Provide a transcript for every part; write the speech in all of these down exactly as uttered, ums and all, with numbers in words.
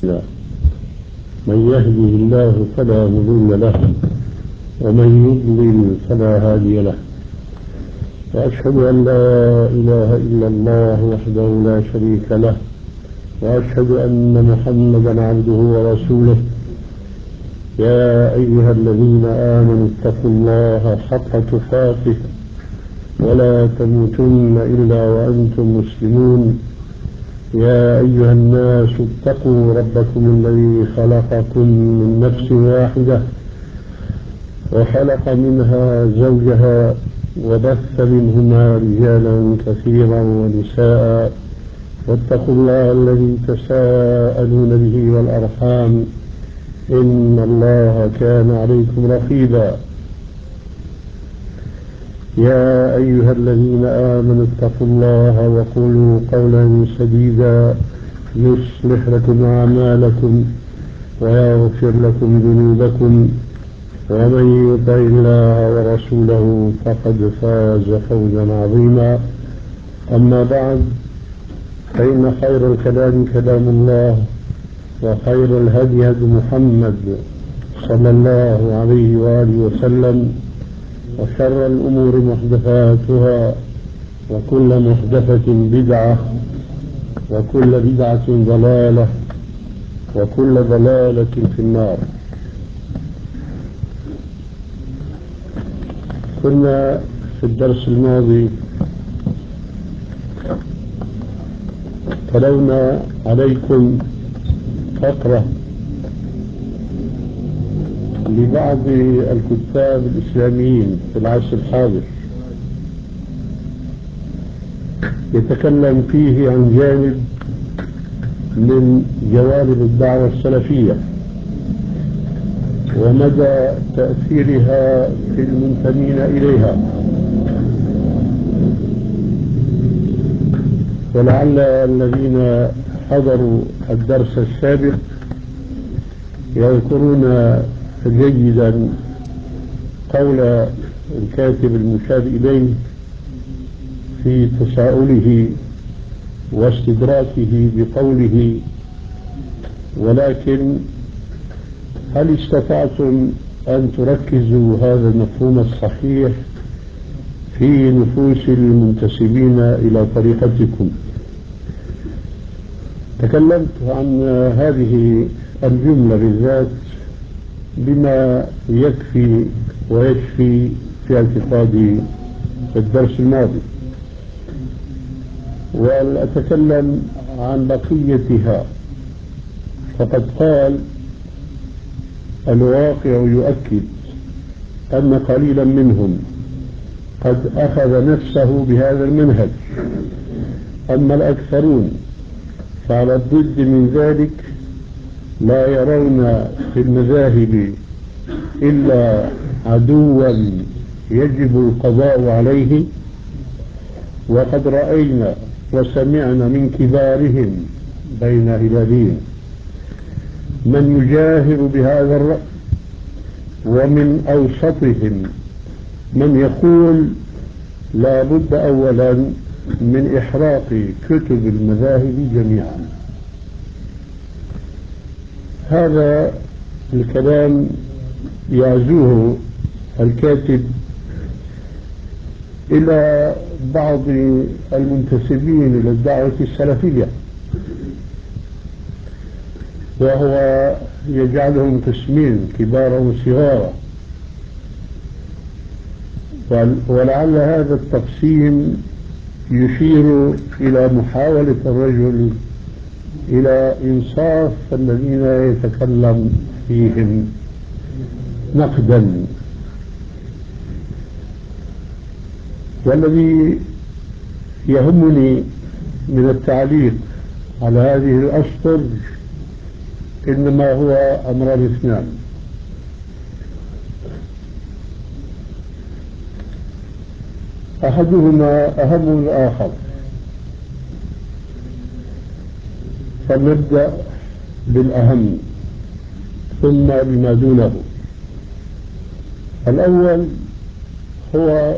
لا. من يهده الله فلا مضل له ومن يضلل فلا هادي له، وأشهد أن لا إله إلا الله وحده لا شريك له، وأشهد أن محمدا عبده ورسوله. يا أيها الذين آمنوا اتقوا الله حق تقاته ولا تموتن إلا وأنتم مسلمون. يا أيها الناس اتقوا ربكم الذي خلقكم من نفس واحدة وخلق منها زوجها وبث منهما رجالا كثيرا ونساء، واتقوا الله الذي تساءلون به والأرحام إن الله كان عليكم رقيبا. يا أيها الذين آمنوا اتقوا الله وقولوا قولا سديدا يصلح لكم أعمالكم ويغفر لكم ذنوبكم، ومن يطع الله ورسوله فقد فاز فوزا عظيما. أما بعد، فإن خير الكلام كلام الله، وخير الهدي هدي محمد صلى الله عليه وآله وسلم، وشر الأمور محدثاتها، وكل محدثة بدعة، وكل بدعة ضلالة، وكل ضلالة في النار. كنا في الدرس الماضي تلونا عليكم فقرة لبعض الكتاب الإسلاميين في العصر الحاضر يتكلم فيه عن جانب من جوانب الدعوة السلفية ومدى تأثيرها في المنتمين إليها. ولعل الذين حضروا الدرس السابق يذكرون جيدا قول الكاتب المشار إليه في تساؤله واستدراكه بقوله: ولكن هل استطعتم أن تركزوا هذا المفهوم الصحيح في نفوس المنتسبين إلى طريقتكم؟ تكلمت عن هذه الجملة بالذات بما يكفي ويشفي في اعتقادي في الدرس الماضي، وأتكلم عن بقيتها. فقد قال: الواقع يؤكد أن قليلا منهم قد أخذ نفسه بهذا المنهج، أما الأكثرون فعلى الضد من ذلك لا يرون في المذاهب إلا عدوا يجب القضاء عليه. وقد رأينا وسمعنا من كبارهم بين هلالين من يجاهر بهذا الرأي، ومن أوسطهم من يقول لا بد أولا من إحراق كتب المذاهب جميعا. هذا الكلام يعزوه الكاتب إلى بعض المنتسبين إلى الدعوة السلفية، وهو يجعلهم قسمين: كبارا وصغارا. ولعل هذا التقسيم يشير إلى محاولة الرجل إلى إنصاف الذين يتكلم فيهم نقدا. والذي يهمني من التعليق على هذه الأسطر إنما هو أمران اثنان: أحدهما أهم من الآخر، فلنبدأ بالأهم ثم بما دونه. الأول هو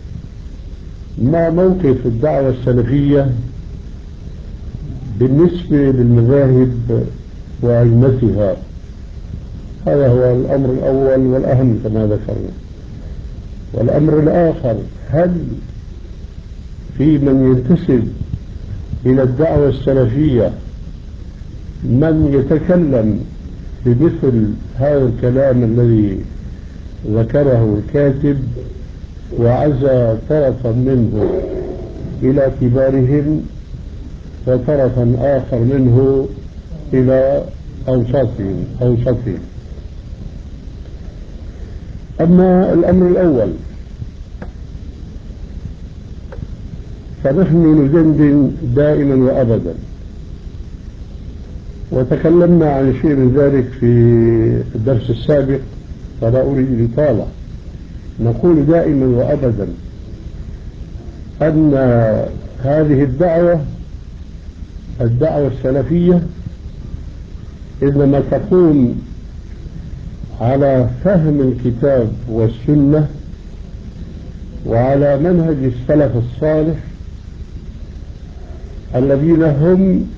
ما موقف الدعوة السلفية بالنسبة للمذاهب وأئمتها. هذا هو الأمر الأول والأهم كما ذكرنا. والأمر الآخر، هل في من ينتسب إلى الدعوة السلفية من يتكلم بمثل هذا الكلام الذي ذكره الكاتب وعزى طرفا منه إلى كبارهم وطرفا آخر منه إلى أوساطهم أوسطهم؟ أما الأمر الأول فنحن ندندن دائما وأبدا، وتكلمنا عن شيء من ذلك في الدرس السابق فلا أريد الإطالة. نقول دائما وأبدا أن هذه الدعوة الدعوة السلفية إنما تقوم على فهم الكتاب والسنة وعلى منهج السلف الصالح الذين هم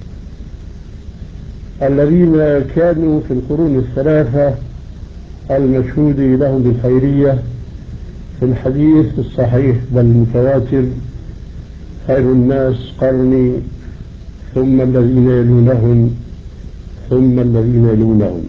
الذين كانوا في القرون الثلاثة المشهود لهم بالخيرية في الحديث الصحيح بل المتواتر: خير الناس قرني ثم الذين يلونهم ثم الذين يلونهم.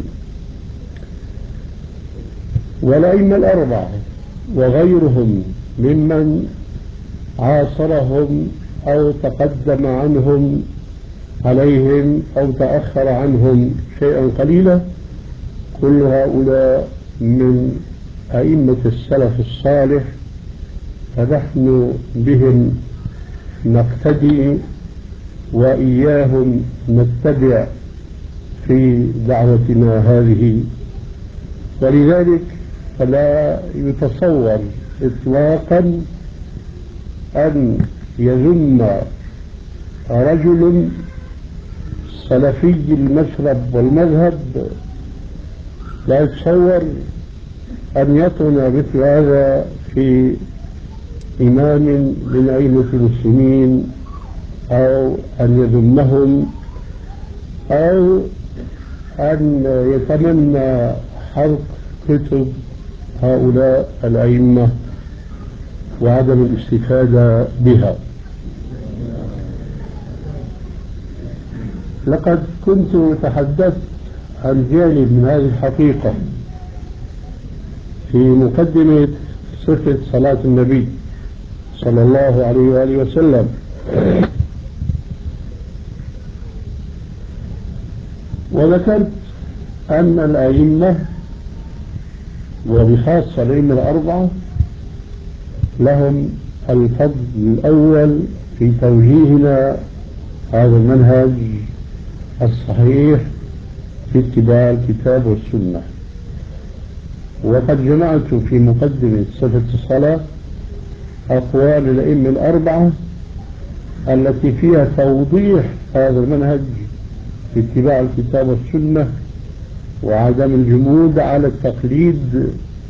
والأئمة الأربعة وغيرهم ممن عاصرهم أو تقدم عنهم عليهم أو تأخر عنهم شيئا قليلا، كل هؤلاء من أئمة السلف الصالح، فنحن بهم نقتدي وإياهم نتبع في دعوتنا هذه. ولذلك فلا يتصور إطلاقا أن يذم رجل سلفي المشرب والمذهب، لا يتصور أن يطعن مثل هذا في إمام من أئمة المسلمين أو أن يذمهم أو أن يتمنى حرق كتب هؤلاء الأئمة وعدم الاستفادة بها. لقد كنت تحدثت عن جانب من هذه الحقيقة في مقدمة صفة صلاة النبي صلى الله عليه وآله وسلم، وذكرت أن الأئمة وبخاصة الأئمة الأربعة لهم الفضل الأول في توجيهنا هذا المنهج الصحيح في اتباع الكتاب والسنة. وقد جمعت في مقدمة صفة الصلاة أقوال الأئمة الأربعة التي فيها توضيح هذا المنهج في اتباع الكتاب والسنة وعدم الجمود على التقليد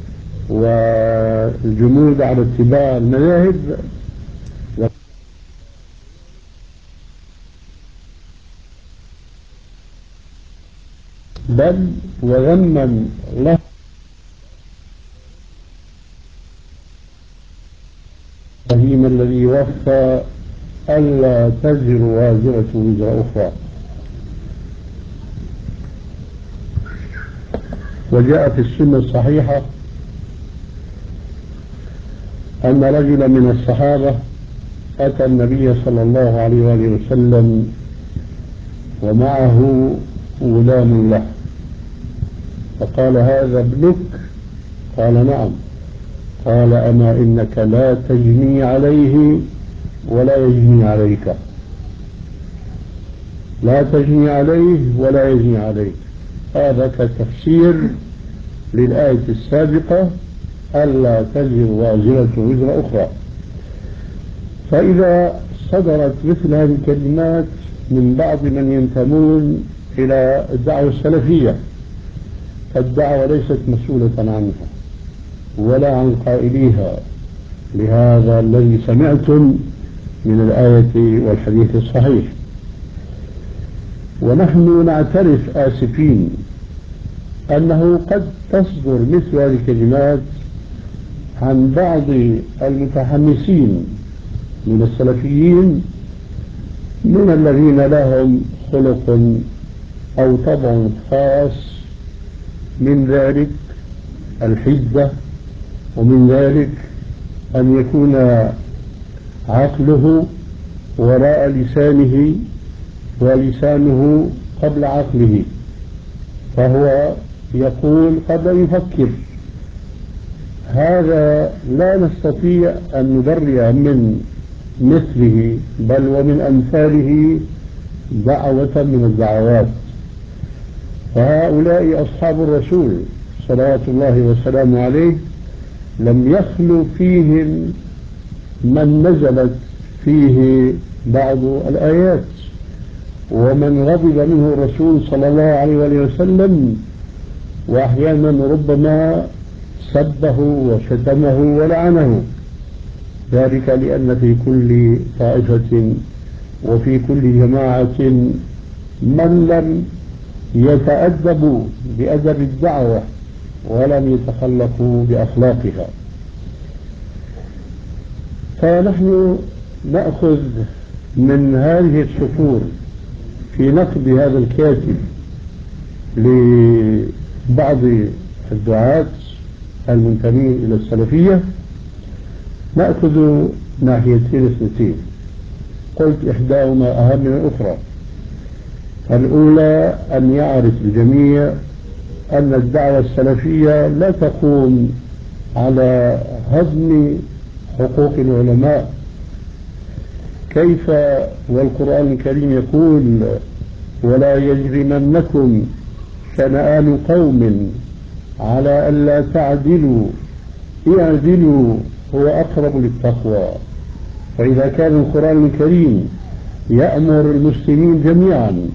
والجمود على اتباع المذاهب، بل وذما له الرحيم الذي وفى ألا تزر وازرة وزر أخرى. وجاء في السنة الصحيحة أن رجلا من الصحابة أتى النبي صلى الله عليه وآله وسلم ومعه غلام له، فقال: هذا ابنك؟ قال: نعم. قال: أما إنك لا تجني عليه ولا يجني عليك، لا تجني عليه ولا يجني عليك. هذا كتفسير للآية السابقة: ألا تزر وازرة وزر أخرى. فإذا صدرت مثل هذه الكلمات من بعض من ينتمون إلى الدعوة السلفية، فالدعوة ليست مسؤولة عنها ولا عن قائليها، لهذا الذي سمعتم من الآية والحديث الصحيح. ونحن نعترف آسفين أنه قد تصدر مثل هذه الكلمات عن بعض المتحمسين من السلفيين، من الذين لهم خلق أو طبع خاص، من ذلك الحدة، ومن ذلك أن يكون عقله وراء لسانه ولسانه قبل عقله، فهو يقول قبل أن يفكر. هذا لا نستطيع أن نبرئ من مثله بل ومن أمثاله دعوة من الدعوات. فهؤلاء أصحاب الرسول صلوات الله وسلامه عليه لم يخلو فيهم من نزلت فيه بعض الآيات، ومن غضب منه الرسول صلى الله عليه وسلم، وأحيانا ربما سبه وشتمه ولعنه، ذلك لأن في كل طائفة وفي كل جماعة من لم يتأدبوا بأدب الدعوة ولم يتخلقوا بأخلاقها. فنحن نأخذ من هذه السطور في نقد هذا الكاتب لبعض الدعاة المنتمين إلى السلفية، نأخذ ناحيتين اثنتين، قلت إحداهما أهم من الأخرى. الأولى أن يعرف الجميع أن الدعوة السلفية لا تقوم على هضم حقوق العلماء. كيف والقرآن الكريم يقول: ولا يجرمنكم شنآن قوم على ألا تعدلوا اعدلوا هو أقرب للتقوى. فإذا كان القرآن الكريم يأمر المسلمين جميعا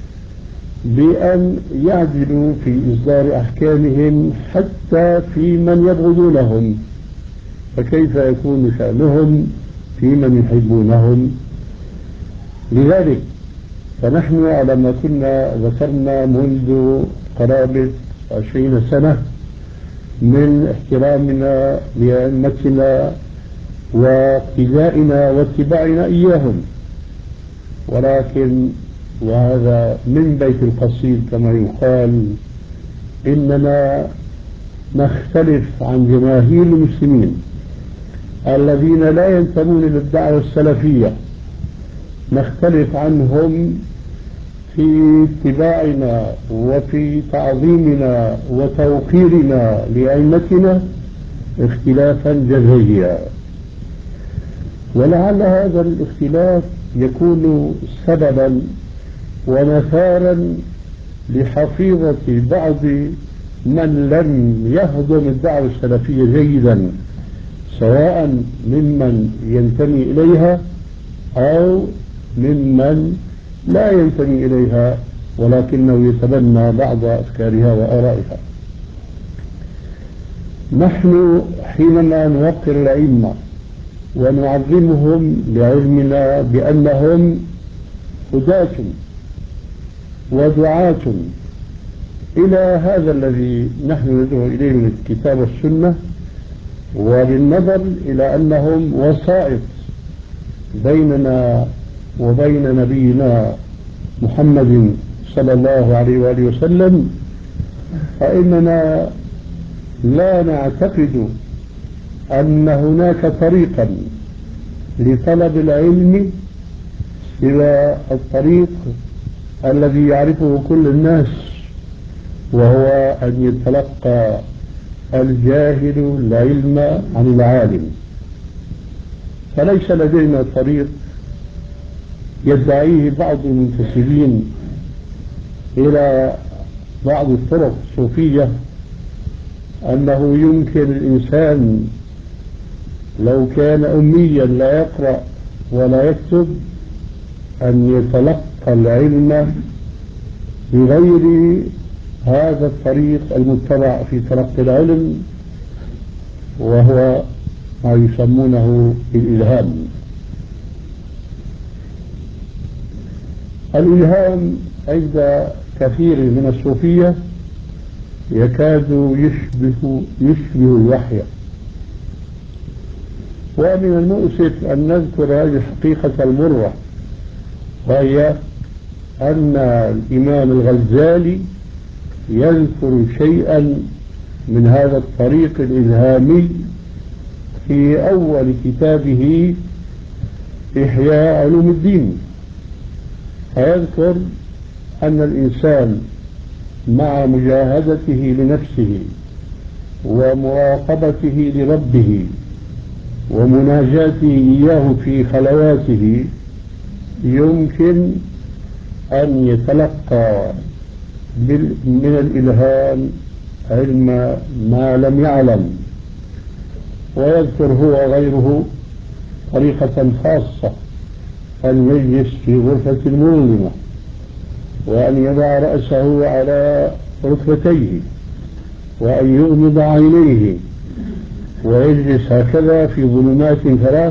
بأن يعدلوا في إصدار أحكامهم حتى في من يبغضونهم، فكيف يكون شأنهم في من يحبونهم؟ لذلك فنحن على ما كنا ذكرنا منذ قرابة عشرين سنة من احترامنا لأئمتنا واقتدائنا واتباعنا إياهم، ولكن وهذا من بيت القصيد كما يقال، إننا نختلف عن جماهير المسلمين الذين لا ينتمون للدعوة السلفية، نختلف عنهم في اتباعنا وفي تعظيمنا وتوقيرنا لأئمتنا اختلافا جذريا. ولعل هذا الاختلاف يكون سببا ونثارا لحفيظة بعض من لم يهضم الدعوة السلفية جيدا، سواء ممن ينتمي إليها أو ممن لا ينتمي إليها ولكنه يتبنى بعض أفكارها وآرائها. نحن حينما نوقر الأئمة ونعظمهم لعلمنا بأنهم هداة ودعاة إلى هذا الذي نحن ندعو إليه من الكتاب والسنة، وللنظر إلى أنهم وسائط بيننا وبين نبينا محمد صلى الله عليه وآله وسلم، فإننا لا نعتقد أن هناك طريقا لطلب العلم سوى الطريق الذي يعرفه كل الناس، وهو أن يتلقى الجاهل العلم عن العالم. فليس لدينا طريق يدعيه بعض المنتسبين إلى بعض الطرق الصوفية أنه يمكن الإنسان لو كان أميا لا يقرأ ولا يكتب أن يتلقى العلم بغير هذا الطريق المتبع في تلقي العلم، وهو ما يسمونه الإلهام. الإلهام عند كثير من الصوفية يكاد يشبه يشبه الوحي، ومن المؤسف أن نذكر هذه الحقيقة المرة، وهي أن الإمام الغزالي يذكر شيئا من هذا الطريق الإلهامي في أول كتابه إحياء علوم الدين، فيذكر أن الإنسان مع مجاهدته لنفسه ومراقبته لربه ومناجاته إياه في خلواته يمكن أن يتلقى من الإلهام علم ما لم يعلم. ويذكر هو غيره طريقة خاصة، أن يجلس في غرفة مظلمة وأن يضع رأسه على ركبتيه وأن يغمض عينيه ويجلس هكذا في ظلمات ثلاث: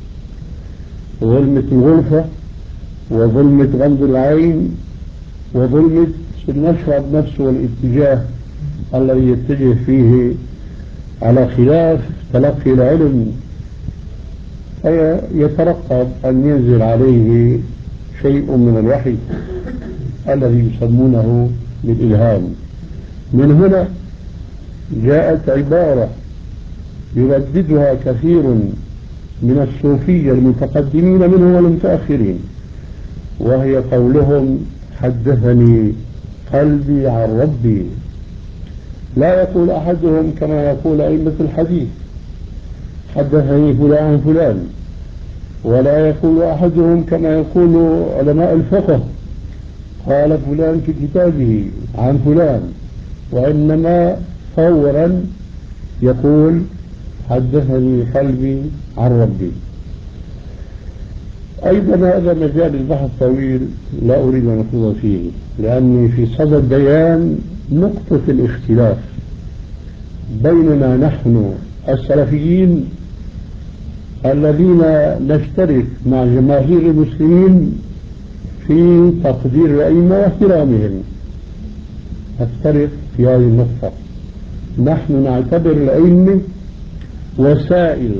ظلمة الغرفة، وظلمة غمض العين، وظلمة المشرب نفسه والاتجاه الذي يتجه فيه على خلاف تلقي العلم، يترقب أن ينزل عليه شيء من الوحي الذي يسمونه بالإلهام. من هنا جاءت عبارة يرددها كثير من الصوفية المتقدمين منهم والمتأخرين، وهي قولهم: حدثني قلبي عن ربي. لا يقول أحدهم كما يقول أئمة الحديث: حدثني فلان عن فلان، ولا يقول أحدهم كما يقول علماء الفقه: قال فلان في كتابه عن فلان، وإنما فورا يقول: حدثني قلبي عن ربي. أيضا هذا مجال البحث طويل لا أريد أن أخوض فيه، لأني في صدد بيان نقطة الاختلاف بيننا نحن السلفيين الذين نشترك مع جماهير المسلمين في تقدير الأئمة واحترامهم. نفترق في هذه النقطة. نحن نعتبر الأئمة وسائل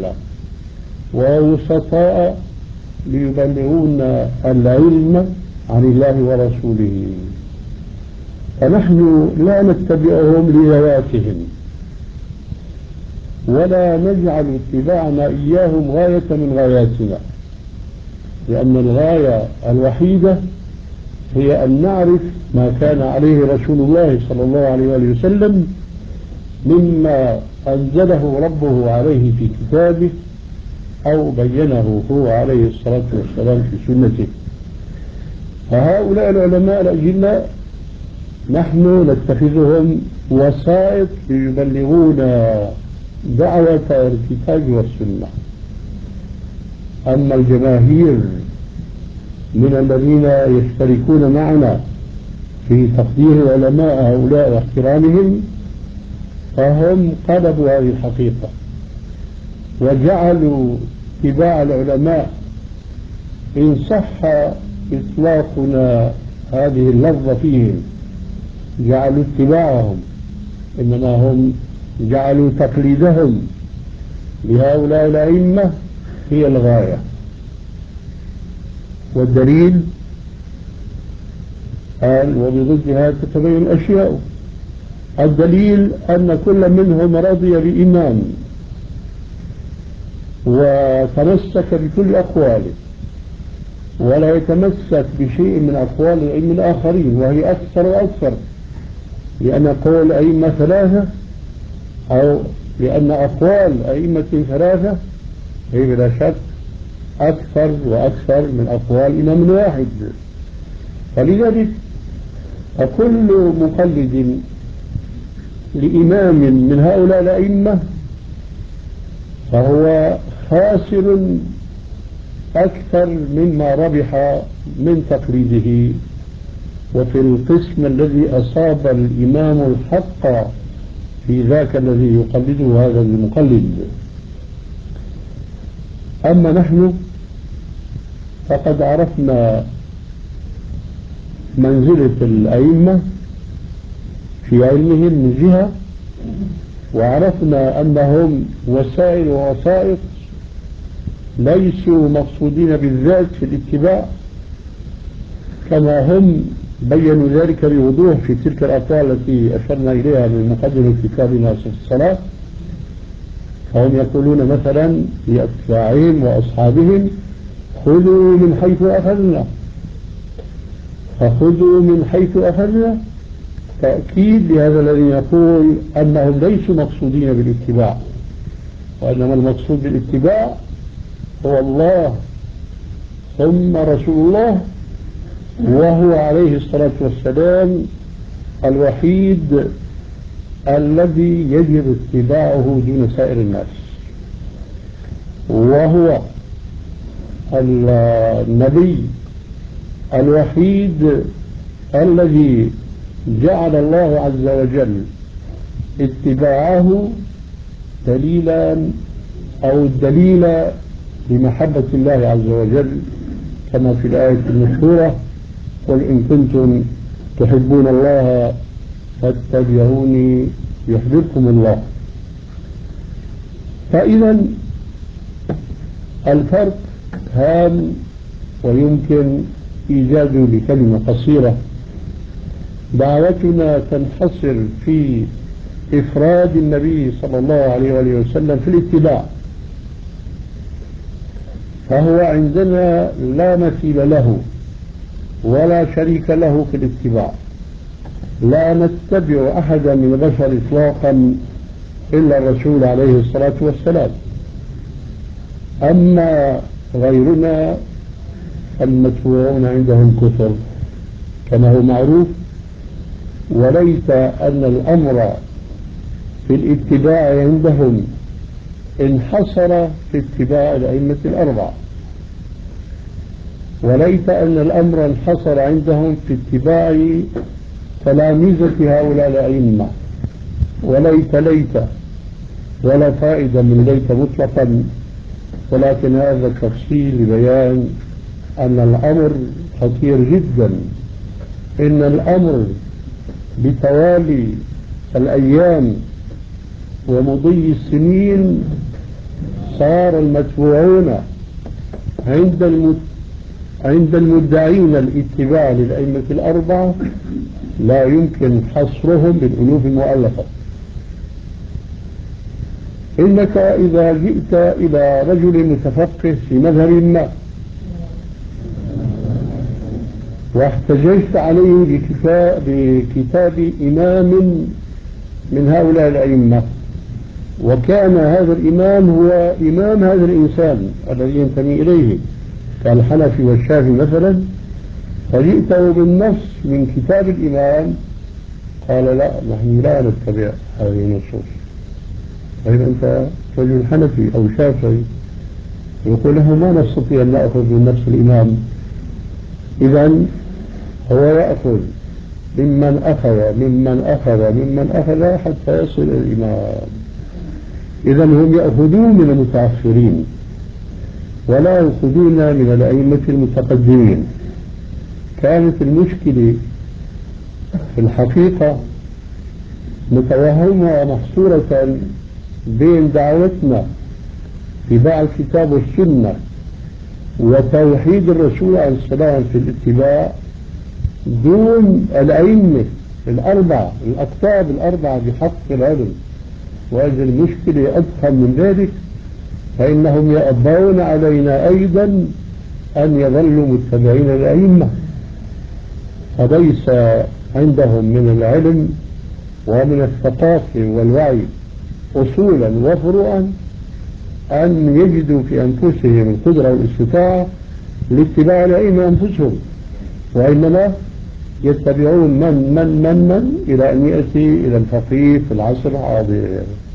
ووسطاء ليبلغون العلم عن الله ورسوله، فنحن لا نتبعهم لذواتهم ولا نجعل اتباعنا إياهم غاية من غاياتنا، لأن الغاية الوحيدة هي أن نعرف ما كان عليه رسول الله صلى الله عليه وسلم مما أنزله ربه عليه في كتابه أو بينه هو عليه الصلاة والسلام في سنته. فهؤلاء العلماء الأجلاء نحن نتخذهم وسائط ليبلغونا دعوة الكتاب والسنة. أما الجماهير من الذين يشتركون معنا في تقدير العلماء هؤلاء واحترامهم فهم قلبوا هذه الحقيقة وجعلوا اتباع العلماء، إن صح إطلاقنا هذه اللفظة فيهم، جعلوا اتباعهم، إنما هم جعلوا تقليدهم لهؤلاء الأئمة هي الغاية. والدليل قال: وبضدها تتبين الأشياء. الدليل أن كل منهم رضي بإمام وتمسك بكل أقواله، ولا يتمسك بشيء من أقوال الأئمة الآخرين، وهي أكثر وأكثر، لأن قول أئمة ثلاثة أو لأن أقوال أئمة ثلاثة هي بلا شك أكثر وأكثر من أقوال إمام واحد. فلذلك فكل مقلد لإمام من هؤلاء الأئمة فهو خاسر أكثر مما ربح من تقليده. وفي القسم الذي أصاب الإمام الحق في ذاك الذي يقلده هذا المقلد. أما نحن فقد عرفنا منزلة الأئمة في علمهم من جهة، وعرفنا أنهم وسائل ووسائط ليسوا مقصودين بالذات في الاتباع، كما هم بينوا ذلك بوضوح في تلك الأقوال التي أشرنا إليها من مقدمة كتابنا في الصلاة. فهم يقولون مثلا لأتباعهم وأصحابهم: خذوا من حيث أخذنا. فخذوا من حيث أخذنا تأكيد لهذا الذي يقول أنهم ليسوا مقصودين بالاتباع، وإنما المقصود بالاتباع هو الله ثم رسول الله، وهو عليه الصلاة والسلام الوحيد الذي يجب اتباعه دون سائر الناس، وهو النبي الوحيد الذي جعل الله عز وجل اتباعه دليلا أو الدليل لمحبة الله عز وجل، كما في الآية المشهورة: قل إن كنتم تحبون الله فاتبعوني يحببكم الله. فإذا الفرق هام ويمكن إيجاده بكلمة قصيرة. دعوتنا تنحصر في إفراد النبي صلى الله عليه وآله وسلم في الاتباع، فهو عندنا لا مثيل له ولا شريك له في الاتباع. لا نتبع أحدا من البشر إطلاقا إلا الرسول عليه الصلاة والسلام. أما غيرنا فالمتبوعون عندهم كثر كما هو معروف، وليت أن الأمر في الاتباع عندهم انحصر في اتباع الأئمة الأربعة، وليت أن الأمر انحصر عندهم في اتباع تلامذة هؤلاء الأئمة، وليت ليت ولا فائدة من ليت مطلقا، ولكن هذا تفصيل لبيان أن الأمر خطير جدا. إن الأمر بتوالي الأيام ومضي السنين صار المتبوعون عند المت... عند المدعين الاتباع للأئمة الأربعة لا يمكن حصرهم بالألوف المؤلفة. إنك إذا جئت إلى رجل متفقه في مذهب ما واحتججت عليه بكتاب, بكتاب إمام من هؤلاء الأئمة، وكان هذا الإمام هو إمام هذا الإنسان الذي ينتمي إليه كالحنفي والشافعي مثلا، فجئته بالنص من كتاب الإمام، قال: لا، نحن لا نتبع هذه النصوص. طيب أنت رجل حنفي أو شافعي، يقول له: ما نستطيع أن نأخذ من نفس الإمام. إذن هو يأخذ ممن أخذ ممن أخذ ممن أخذ حتى يصل إلى الإمام. إذن هم يأخذون من المتأخرين ولا يأخذون من الأئمة المتقدمين. كانت المشكلة في الحقيقة متوهمة ومحصورة بين دعوتنا اتباع الكتاب والسنة وتوحيد الرسول عليه السلام في الاتباع دون الأئمة الأربعة الأقطاب الأربعة بحق العلم. وهذه المشكلة أضخم من ذلك، فإنهم يأبون علينا أيضا أن يظلوا متبعين الأئمة، فليس عندهم من العلم ومن الثقافة والوعي أصولا وفروعا أن يجدوا في أنفسهم القدرة والاستطاعة لاتباع الأئمة أنفسهم، وإنما يتبعون من من من من إلى أن يأتي إلى الفقيه في العصر الحاضر.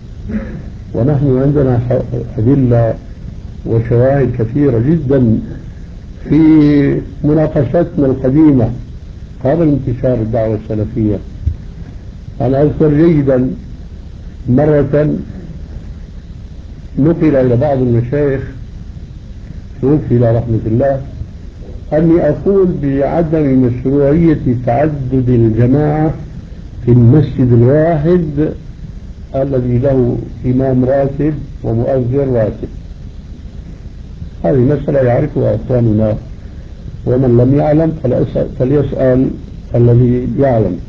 ونحن عندنا أدلة وشواهد كثيرة جدا في مناقشاتنا القديمة قبل انتشار الدعوة السلفية. أنا أذكر جيدا مرة نقل إلى بعض المشايخ توفي إلى رحمة الله أني أقول بعدم مشروعية تعدد الجماعة في المسجد الواحد الذي له إمام راتب ومؤذن راتب. هذه مسألة يعرفها أخواننا، ومن لم يعلم فليسأل الذي يعلم.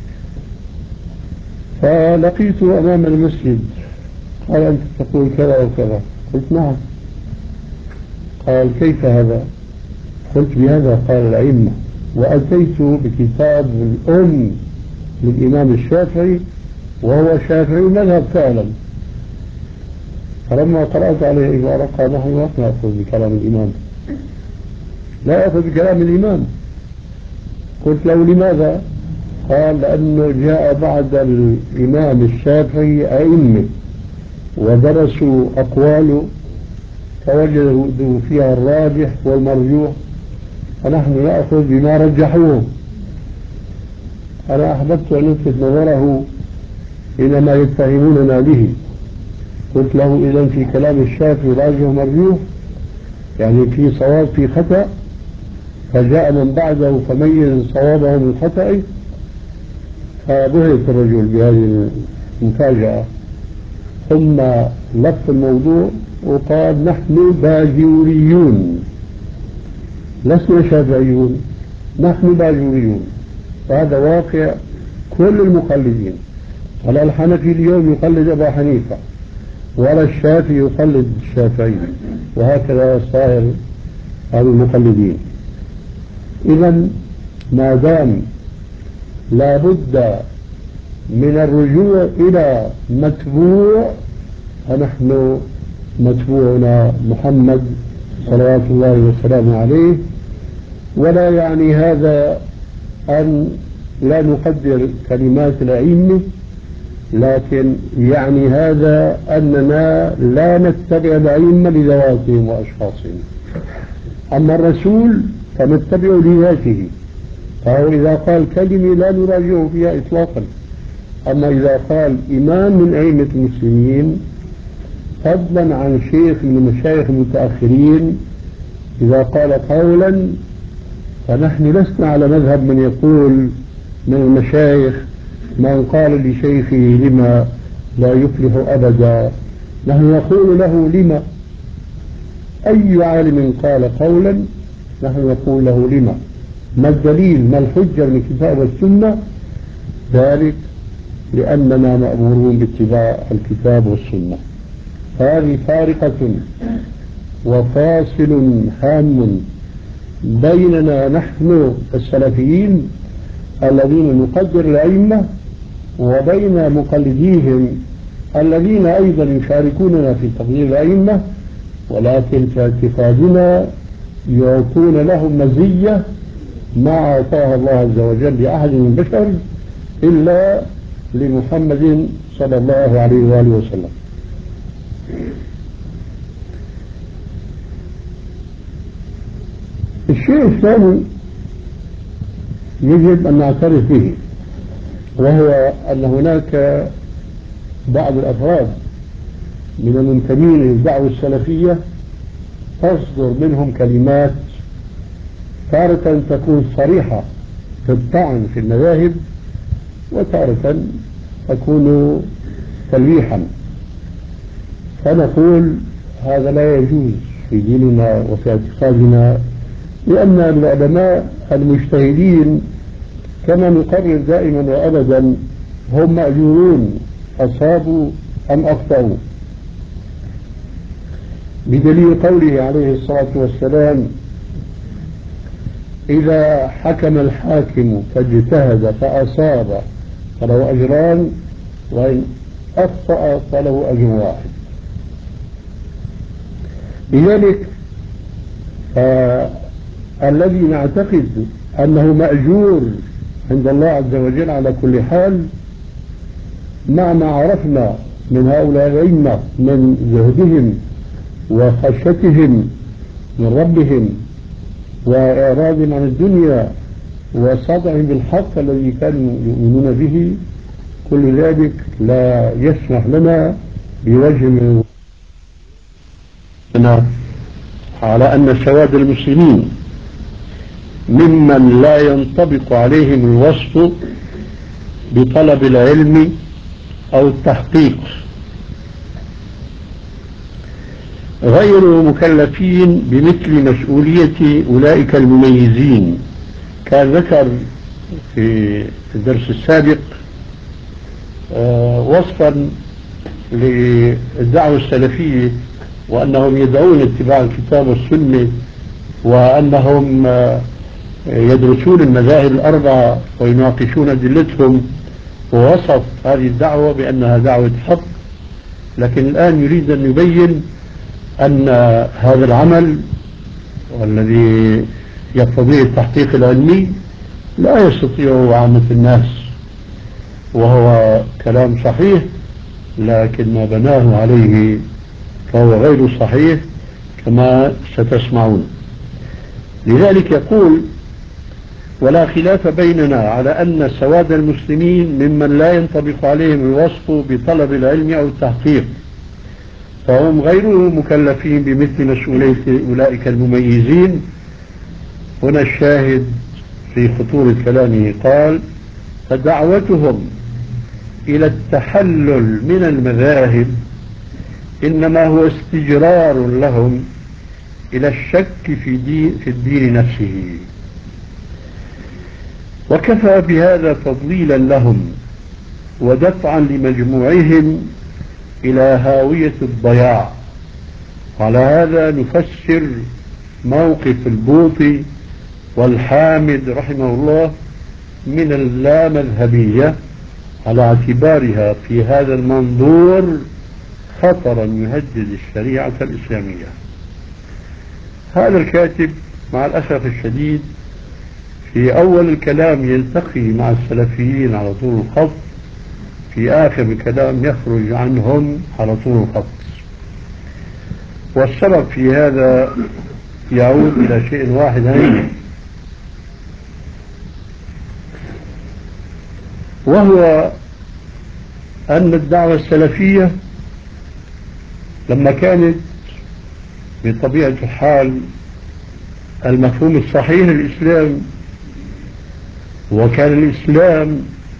فلقيته أمام المسجد قال: أنت تقول كذا وكذا. قلت: نعم. قال: كيف هذا؟ قلت: بهذا قال الأئمة. وأتيت بكتاب الأم للإمام الشافعي وهو شافعي مذهب فعلا. فلما قرأت عليه عبارة قال: نحن لا نأخذ بكلام الإمام، لا أخذ بكلام الإمام. قلت له: لماذا؟ قال: لأنه جاء بعد الإمام الشافعي أئمة ودرسوا أقواله فوجدوا فيها الراجح والمرجوح، فنحن نأخذ بما رجحوه. أنا أحببت أن ألفت نظره إلى ما يتهموننا به. قلت له: إذن في كلام الشافعي راجح ومرجوح، يعني في صواب في خطأ، فجاء من بعده فميز صوابه من خطأه. فبهت الرجل بهذه المفاجأة، ثم لف الموضوع وقال: نحن باجوريون لسنا شافعيون، نحن باجوريون. وهذا واقع كل المقلدين. ولا الحنفي اليوم يقلد أبا حنيفة، ولا الشافعي يقلد الشافعي، وهكذا سائر المقلدين. إذن ما دام لا بد من الرجوع إلى متبوع، فنحن متبوعنا محمد صلوات الله وسلامه عليه. ولا يعني هذا أن لا نقدر كلمات الأئمة، لكن يعني هذا أننا لا نتبع الأئمة لذواتهم وأشخاصهم. أما الرسول فنتبع لذاته، فهو إذا قال كلمة لا نراجعه فيها إطلاقا. أما إذا قال إمام من أئمة المسلمين فضلا عن شيخ من المشايخ المتأخرين، إذا قال قولا فنحن لسنا على مذهب من يقول من المشايخ من قال لشيخه لما لا يفلح أبدا. نحن نقول له لما. أي عالم قال قولا نحن نقول له لما. ما الدليل؟ ما الحجة من الكتاب والسنة؟ ذلك لأننا مأمورون باتباع الكتاب والسنة. هذه فارقة وفاصل هام بيننا نحن السلفيين الذين نقدر الأئمة وبين مقلديهم الذين أيضا يشاركوننا في تقدير الأئمة، ولكن في اعتقادنا يعطون لهم مزية ما أعطاها الله عز وجل لأحد من البشر إلا لمحمد صلى الله عليه وآله وسلم. الشيء الثاني يجب أن نعترف به، وهو أن هناك بعض الأفراد من المنتمين للدعوة السلفية تصدر منهم كلمات تارة تكون صريحة في الطعن في المذاهب، وتارة تكون تلويحا. فنقول هذا لا يجوز في ديننا وفي اعتقادنا، لأن العلماء المجتهدين كما نقرر دائما وأبدا هم مأجورون أصابوا أم أخطأوا، بدليل قوله عليه الصلاة والسلام: إذا حكم الحاكم فاجتهد فأصاب فله أجران، وإن أخطأ فله أجر واحد. لذلك الذي نعتقد أنه مأجور عند الله عز وجل على كل حال، مع ما عرفنا من هؤلاء الأئمة من زهدهم وخشيتهم من ربهم وإعراضهم عن الدنيا وصدعهم بالحق الذي كانوا يؤمنون به، كل ذلك لا يسمح لنا بوجه من على أن سواد المسلمين ممن لا ينطبق عليهم الوصف بطلب العلم أو التحقيق، غير مكلفين بمثل مسؤولية أولئك المميزين. كان ذكر في الدرس السابق وصفا للدعوة السلفية، وأنهم يدعون اتباع الكتاب والسنة، وأنهم يدرسون المذاهب الأربعة ويناقشون أدلتهم، ووصف هذه الدعوة بأنها دعوة حق. لكن الآن يريد أن يبين أن هذا العمل والذي يقتضيه التحقيق العلمي لا يستطيعه عامة الناس، وهو كلام صحيح، لكن ما بناه عليه فهو غير صحيح كما ستسمعون. لذلك يقول: ولا خلاف بيننا على أن سواد المسلمين ممن لا ينطبق عليهم الوصف بطلب العلم أو التحقيق، فهم غير مكلفين بمثل مسؤولية أولئك المميزين. هنا الشاهد في خطورة كلامه، قال: فدعوتهم إلى التحلل من المذاهب إنما هو استجرار لهم إلى الشك في, دين في الدين نفسه، وكفى بهذا تضليلا لهم ودفعا لمجموعهم إلى هاوية الضياع. على هذا نفسر موقف البوطي والحامد رحمه الله من اللامذهبية على اعتبارها في هذا المنظور خطرا يهدد الشريعة الإسلامية. هذا الكاتب مع الأسف الشديد في أول الكلام يلتقي مع السلفيين على طول الخط، في آخر الكلام يخرج عنهم على طول الخط. والسبب في هذا يعود إلى شيء واحد هين، وهو أن الدعوة السلفية لما كانت بطبيعة الحال المفهوم الصحيح للإسلام، وكان الإسلام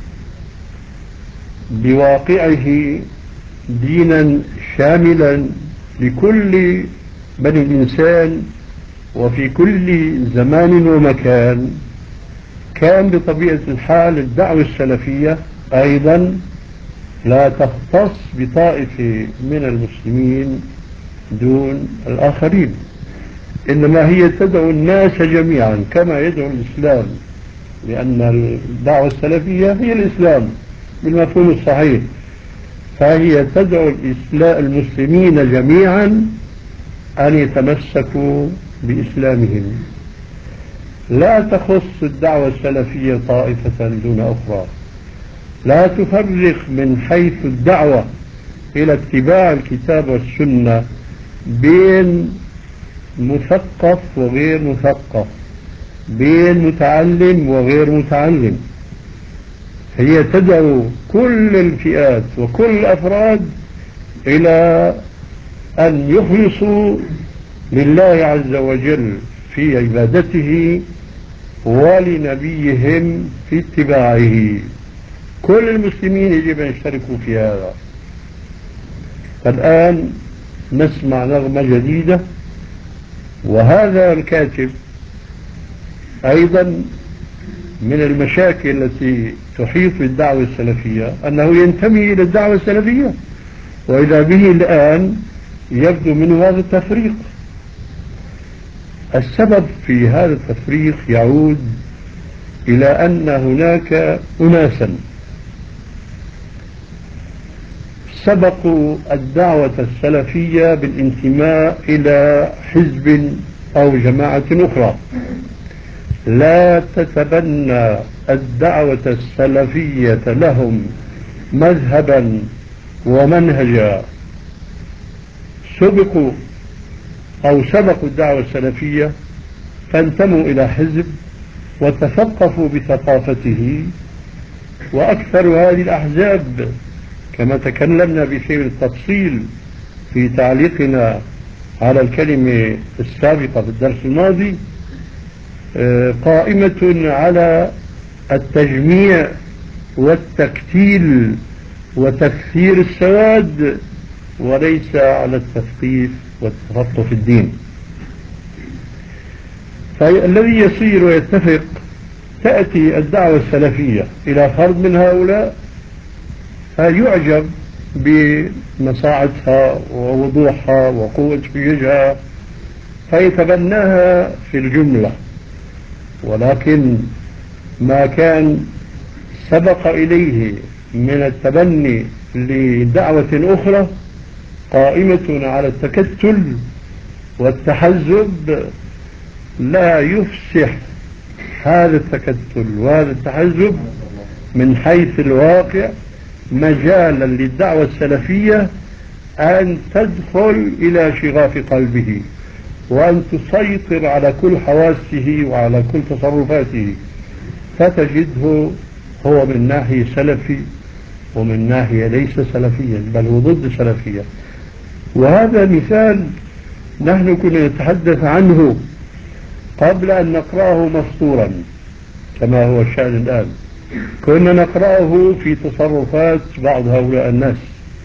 بواقعه دينا شاملا لكل بني الإنسان وفي كل زمان ومكان، كان بطبيعة الحال الدعوة السلفية أيضا لا تختص بطائفة من المسلمين دون الآخرين، إنما هي تدعو الناس جميعا كما يدعو الإسلام، لأن الدعوة السلفية هي الإسلام بالمفهوم الصحيح، فهي تدعو المسلمين جميعا أن يتمسكوا بإسلامهم. لا تخص الدعوة السلفية طائفة دون أخرى، لا تفرق من حيث الدعوة إلى اتباع الكتاب والسنة بين مثقف وغير مثقف، بين متعلم وغير متعلم. هي تدعو كل الفئات وكل الأفراد إلى أن يخلصوا لله عز وجل في عبادته ولنبيهم في اتباعه. كل المسلمين يجب أن يشتركوا في هذا. فالآن نسمع نغمة جديدة، وهذا الكاتب أيضا من المشاكل التي تحيط بالدعوة السلفية أنه ينتمي إلى الدعوة السلفية، وإذا به الآن يبدو منه هذا التفريق. السبب في هذا التفريق يعود إلى أن هناك أناسا سبقوا الدعوة السلفية بالانتماء إلى حزب أو جماعة أخرى لا تتبنى الدعوة السلفية لهم مذهبا ومنهجا. سبقوا أو سبقوا الدعوة السلفية فانتموا إلى حزب وتثقفوا بثقافته، وأكثر هذه الأحزاب كما تكلمنا بشيء التفصيل في تعليقنا على الكلمة السابقة في الدرس الماضي، قائمة على التجميع والتكتيل وتكثير السواد، وليس على التثقيف والتفقه في الدين. فالذي يصير ويتفق، تأتي الدعوة السلفية إلى فرد من هؤلاء فيعجب بمصاعدها ووضوحها وقوة حججها فيتبناها في الجملة، ولكن ما كان سبق إليه من التبني لدعوة أخرى قائمة على التكتل والتحزب لا يفسح هذا التكتل وهذا التحزب من حيث الواقع مجالا للدعوة السلفية أن تدخل إلى شغاف قلبه وأن تسيطر على كل حواسه وعلى كل تصرفاته، فتجده هو من ناحية سلفي ومن ناحية ليس سلفيا بل هو ضد سلفية. وهذا مثال نحن كنا نتحدث عنه قبل أن نقرأه مسطورا كما هو الشأن الآن. كنا نقرأه في تصرفات بعض هؤلاء الناس،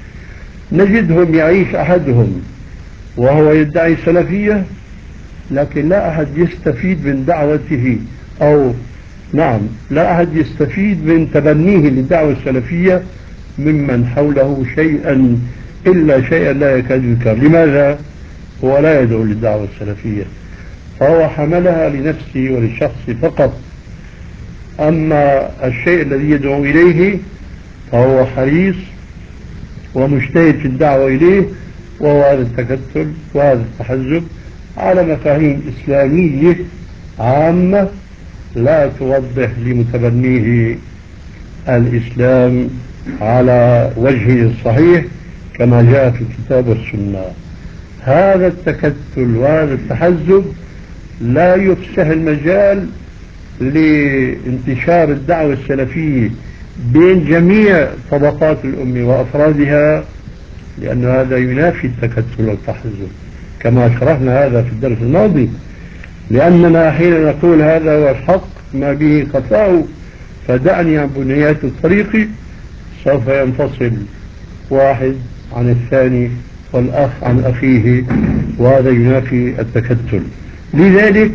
نجدهم يعيش أحدهم وهو يدعي سلفية لكن لا أحد يستفيد من دعوته، أو نعم لا أحد يستفيد من تبنيه للدعوة السلفية ممن حوله شيئا إلا شيئا لا يكاد يذكر. لماذا؟ هو لا يدعو للدعوة السلفية، فهو حملها لنفسه وللشخص فقط. أما الشيء الذي يدعو إليه فهو حريص ومجتهد في الدعوة إليه، وهو هذا التكتل وهذا التحزب على مفاهيم إسلامية عامة لا توضح لمتبنيه الإسلام على وجهه الصحيح كما جاء في الكتاب والسنة. هذا التكتل وهذا التحزب لا يفسح المجال لانتشار الدعوة السلفية بين جميع طبقات الأمة وأفرادها، لأن هذا ينافي التكتل والتحزب كما شرحنا هذا في الدرس الماضي. لأننا حين نقول هذا هو الحق ما به خفاء فدعني عن بنيات الطريق، سوف ينفصل واحد عن الثاني والأخ عن أخيه، وهذا ينافي التكتل. لذلك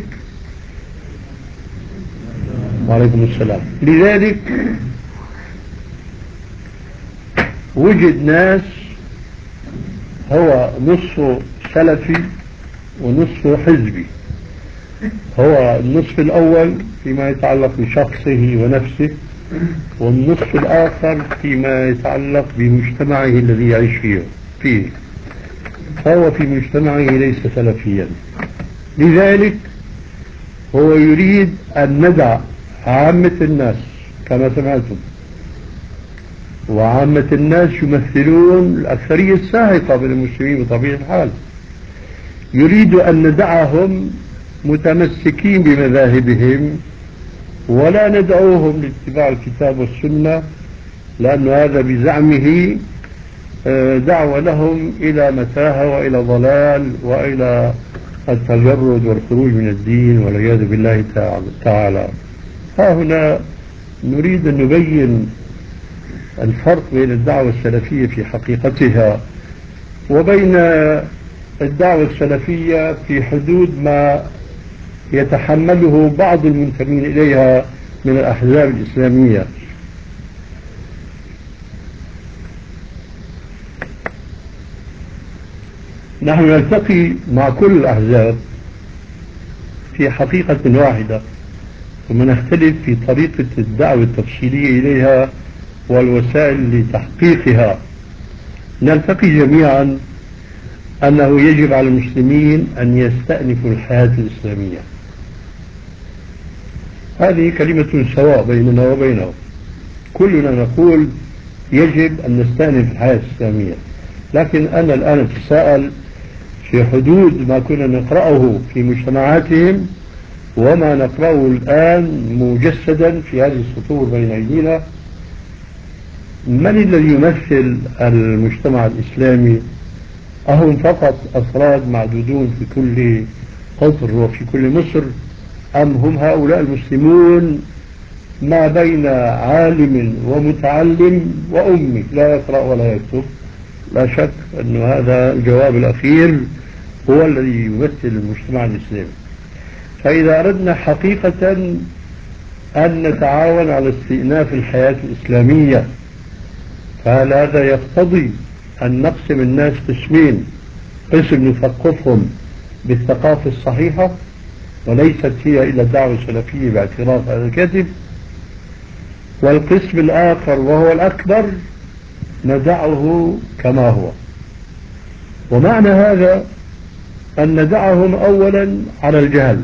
وعليكم السلام لذلك وجد ناس هو نصف سلفي ونصف حزبي. هو النصف الأول فيما يتعلق بشخصه ونفسه، والنصف الآخر فيما يتعلق بمجتمعه الذي يعيش فيه فيه فهو في مجتمعه ليس سلفيا. لذلك هو يريد أن ندع عامة الناس كما سمعتم، وعامة الناس يمثلون الأكثرية الساحقة من المسلمين بطبيعة الحال، يريد أن ندعهم متمسكين بمذاهبهم ولا ندعوهم لاتباع الكتاب والسنة، لأن هذا بزعمه دعوة لهم إلى متاهة وإلى ضلال وإلى التجرد والخروج من الدين والعياذ بالله تعالى. ها هنا نريد أن نبين الفرق بين الدعوة السلفية في حقيقتها وبين الدعوة السلفية في حدود ما يتحمله بعض المنتمين إليها من الأحزاب الإسلامية. نحن نلتقي مع كل الأحزاب في حقيقة واحدة، ثم نختلف في طريقة الدعوة التفصيلية إليها والوسائل لتحقيقها. نلتقي جميعا أنه يجب على المسلمين أن يستأنفوا الحياة الإسلامية. هذه كلمة سواء بيننا وبينهم، كلنا نقول يجب أن نستأنف الحياة الإسلامية. لكن أنا الآن أتساءل في حدود ما كنا نقرأه في مجتمعاتهم وما نقرأه الآن مجسدا في هذه السطور بين أيدينا، من الذي يمثل المجتمع الإسلامي؟ أهم فقط أفراد معدودون في كل قطر وفي كل مصر، أم هم هؤلاء المسلمون ما بين عالم ومتعلم وأمي لا يقرأ ولا يكتب؟ لا شك أن هذا الجواب الأخير هو الذي يمثل المجتمع الإسلامي. فإذا أردنا حقيقة أن نتعاون على استئناف الحياة الإسلامية، فهل هذا يقتضي أن نقسم الناس قسمين: قسم نثقفهم بالثقافة الصحيحة وليست هي إلا الدعوة السلفية باعتراف هذا الكاتب، والقسم الآخر وهو الأكبر ندعه كما هو. ومعنى هذا أن ندعهم أولا على الجهل،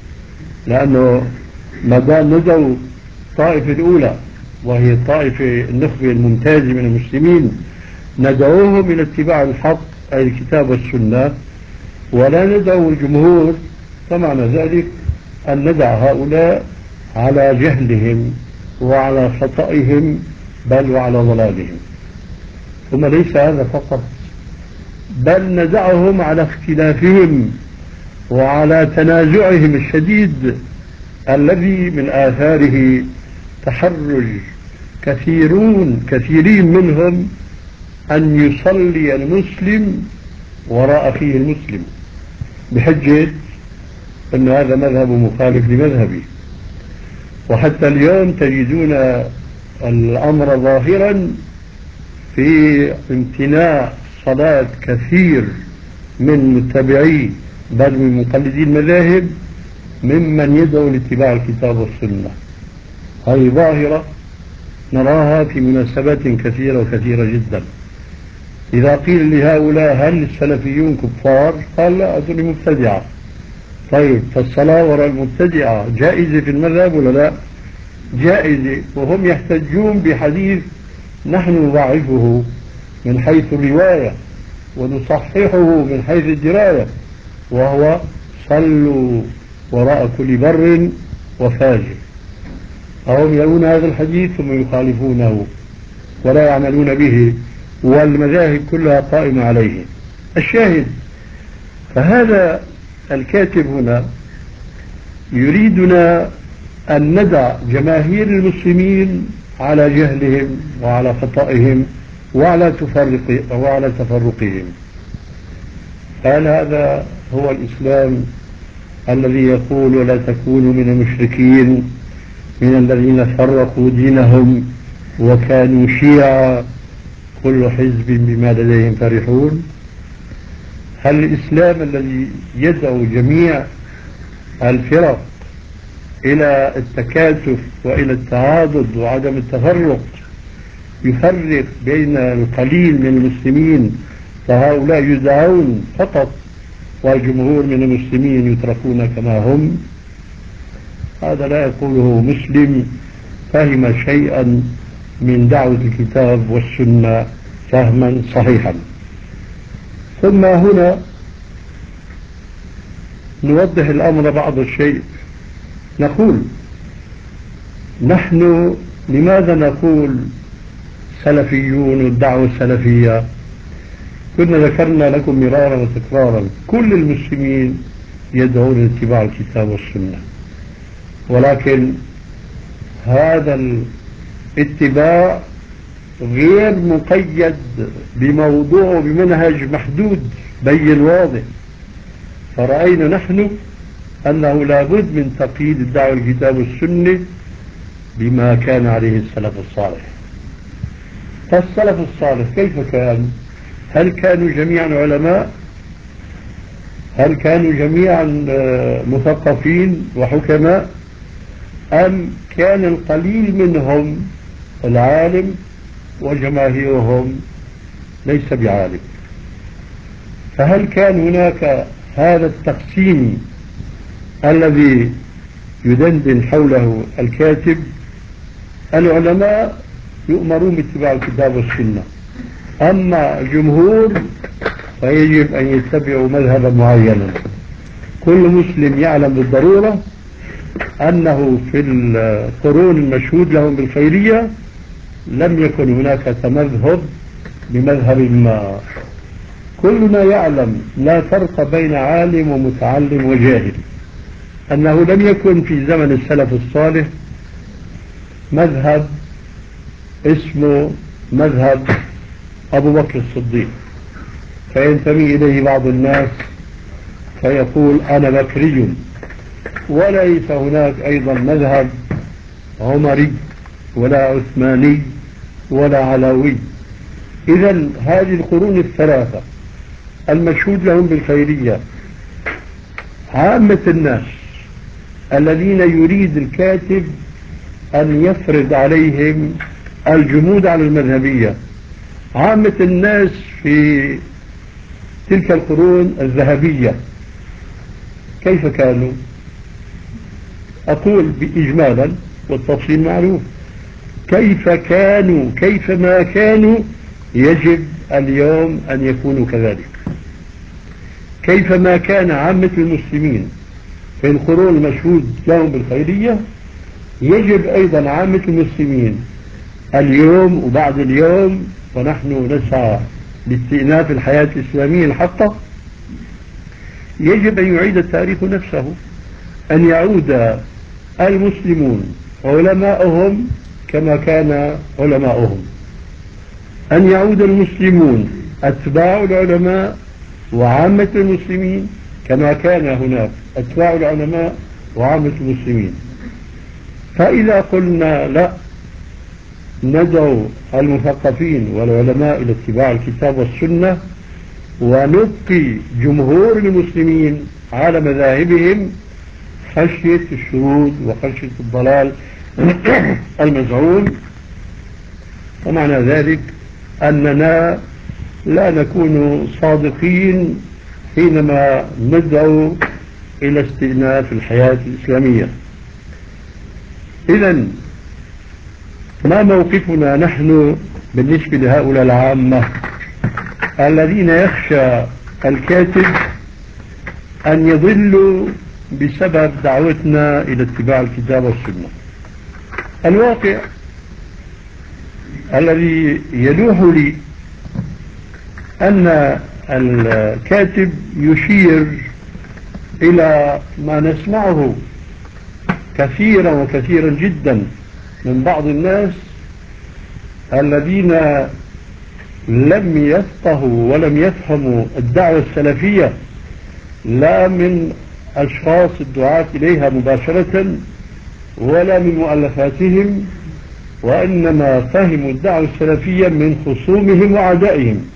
لأنه ما دام ندعو الطائفة الأولى وهي الطائفة النخبة الممتازة من المسلمين ندعوهم إلى اتباع الحق أي الكتاب والسنة، ولا ندعو الجمهور، فمعنى ذلك أن ندع هؤلاء على جهلهم وعلى خطئهم بل وعلى ضلالهم. ثم ليس هذا فقط، بل ندعهم على اختلافهم وعلى تنازعهم الشديد الذي من آثاره تحرج كثيرون كثيرين منهم أن يصلي المسلم وراء أخيه المسلم بحجة أن هذا مذهب مخالف لمذهبي. وحتى اليوم تجدون الأمر ظاهرا في امتناع صلاة كثير من متبعي بل من مقلدي المذاهب ممن يدعو لاتباع الكتاب والسنة. هذه ظاهرة نراها في مناسبات كثيرة وكثيرة جدا. إذا قيل لهؤلاء هل السلفيون كفار؟ قال لا، هذول مبتدعة. طيب فالصلاة وراء المبتدعة جائزة في المذهب ولا لا؟ جائزة. وهم يحتجون بحديث نحن نضعفه من حيث الرواية ونصححه من حيث الدراية، وهو صلوا وراء كل بر وفاجر. هم يرون هذا الحديث ثم يخالفونه ولا يعملون به، والمذاهب كلها قائمة عليه. الشاهد، فهذا الكاتب هنا يريدنا أن ندع جماهير المسلمين على جهلهم وعلى خطئهم وعلى تفرق وعلى تفرقهم. قال هذا هو الإسلام الذي يقول ولا تكونوا من المشركين من الذين فرقوا دينهم وكانوا شيعا كل حزب بما لديهم فرحون؟ هل الإسلام الذي يدعو جميع الفرق إلى التكاتف وإلى التعاضد وعدم التفرق يفرق بين القليل من المسلمين فهؤلاء يدعون فقط والجمهور من المسلمين يتركون كما هم؟ هذا لا يقوله مسلم فهم شيئا من دعوة الكتاب والسنة فهما صحيحا. ثم هنا نوضح الأمر بعض الشيء. نقول نحن لماذا نقول سلفيون والدعوة السلفية؟ كنا ذكرنا لكم مرارا وتكرارا كل المسلمين يدعون لاتباع الكتاب والسنة، ولكن هذا الاتباع غير مقيد بموضوع وبمنهج محدود بين واضح. فرأينا نحن أنه لابد من تقييد الدعوة الكتاب والسنة بما كان عليه السلف الصالح. فالسلف الصالح كيف كان؟ هل كانوا جميعا علماء؟ هل كانوا جميعا مثقفين وحكماء؟ أم كان القليل منهم العالم وجماهيرهم ليس بعالم؟ فهل كان هناك هذا التقسيم الذي يدندن حوله الكاتب؟ العلماء يؤمرون باتباع الكتاب والسنة، أما الجمهور فيجب أن يتبعوا مذهبا معينا. كل مسلم يعلم بالضرورة أنه في القرون المشهود لهم بالخيرية لم يكن هناك تمذهب بمذهب ما. كلنا يعلم لا فرق بين عالم ومتعلم وجاهل، أنه لم يكن في زمن السلف الصالح مذهب اسمه مذهب أبو بكر الصديق، فينتمي إليه بعض الناس فيقول أنا بكري، وليس هناك أيضا مذهب عمري ولا عثماني ولا علوي. إذا هذه القرون الثلاثة المشهود لهم بالخيرية عامة الناس الذين يريد الكاتب أن يفرض عليهم الجمود على المذهبية، عامة الناس في تلك القرون الذهبية كيف كانوا؟ أقول بإجمالا والتفصيل معروف. كيف كانوا؟ كيف ما كانوا يجب اليوم أن يكونوا كذلك. كيف ما كان عامة المسلمين في القرون المشهود لهم بالخيرية يجب أيضا عامة المسلمين اليوم وبعد اليوم، ونحن نسعى لاستئناف الحياة الإسلامية الحقة، يجب أن يعيد التاريخ نفسه، أن يعود المسلمون علماءهم كما كان علماؤهم، أن يعود المسلمون أتباع العلماء وعامة المسلمين كما كان هناك أتباع العلماء وعامة المسلمين. فإذا قلنا لا، ندعو المثقفين والعلماء إلى اتباع الكتاب والسنة ونبقي جمهور المسلمين على مذاهبهم خشية الشذوذ وخشية الضلال المزعوم، ومعنى ذلك أننا لا نكون صادقين حينما ندعو إلى استئناف الحياة الإسلامية. إذن ما موقفنا نحن بالنسبة لهؤلاء العامة الذين يخشى الكاتب أن يضلوا بسبب دعوتنا إلى اتباع الكتاب والسنة؟ الواقع الذي يلوح لي أن الكاتب يشير إلى ما نسمعه كثيرا وكثيرا جدا من بعض الناس الذين لم يفقهوا ولم يفهموا الدعوة السلفية، لا من أشخاص الدعاة إليها مباشرة ولا من مؤلفاتهم، وإنما فهموا الدعوة السلفية من خصومهم وأعدائهم،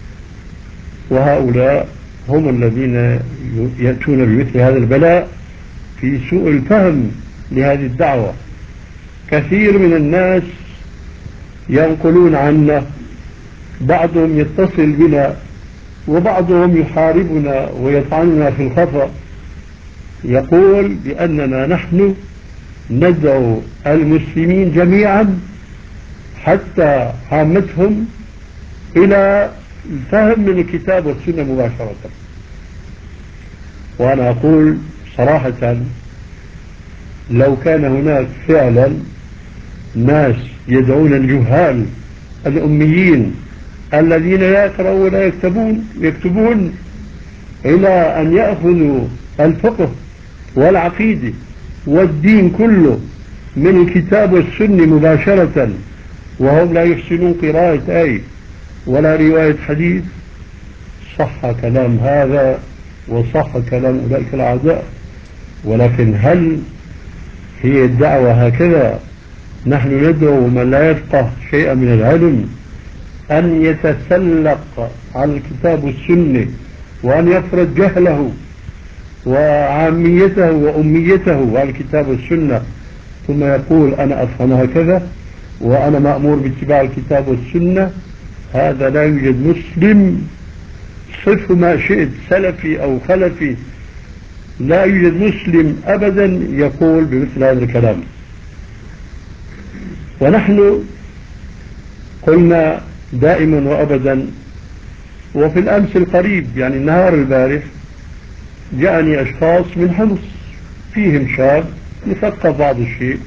وهؤلاء هم الذين يأتون بمثل هذا البلاء في سوء الفهم لهذه الدعوة. كثير من الناس ينقلون عنا، بعضهم يتصل بنا وبعضهم يحاربنا ويطعننا في الخطأ، يقول بأننا نحن ندعو المسلمين جميعا حتى عامتهم إلى الفهم من الكتاب والسنة مباشرة. وأنا أقول صراحة لو كان هناك فعلا ناس يدعون الجهال الأميين الذين لا يقرؤون ولا يكتبون يكتبون إلى أن يأخذوا الفقه والعقيدة والدين كله من الكتاب والسنة مباشرة، وهم لا يحسنون قراءة آية ولا رواية حديث، صح كلام هذا وصح كلام أولئك الأعداء. ولكن هل هي الدعوة هكذا؟ نحن ندعو من لا يفقه شيئا من العلم أن يتسلق على الكتاب والسنة وأن يفرض جهله وعاميته وأميته على الكتاب والسنة، ثم يقول أنا أفهم هكذا وأنا مأمور باتباع الكتاب والسنة؟ هذا لا يوجد مسلم، صف ما شئت سلفي أو خلفي، لا يوجد مسلم أبدا يقول بمثل هذا الكلام. ونحن قلنا دائما وأبدا، وفي الأمس القريب يعني النهار البارح جاءني أشخاص من حمص فيهم شاب مثقف بعض الشيء،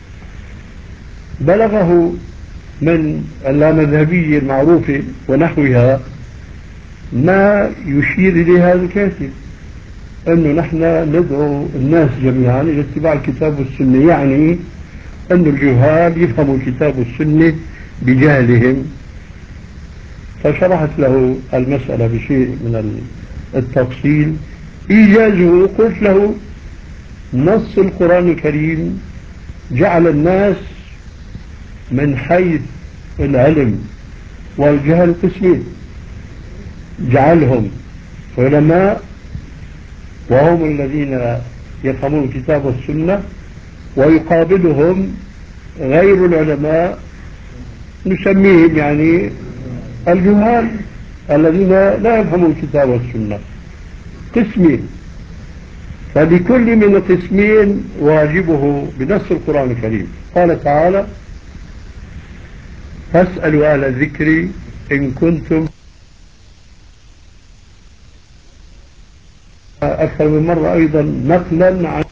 بلغه من اللامذهبية المعروفة ونحوها ما يشير إليه هذا الكاتب، أنه نحن ندعو الناس جميعا إلى اتباع الكتاب والسنة، يعني أن الجهال يفهموا الكتاب والسنة بجهلهم. فشرحت له المسألة بشيء من التفصيل. إيجازه قلت له نص القرآن الكريم جعل الناس من حيث العلم والجهل قسمين، جعلهم علماء وهم الذين يفهمون الكتاب والسنة، ويقابلهم غير العلماء نسميهم يعني الجهال الذين لا يفهمون الكتاب والسنة. قسمين، فلكل من القسمين واجبه بنص القرآن الكريم. قال تعالى: فاسألوا أهل الذكر إن كنتم. أكثر من مرة أيضا نقلا عن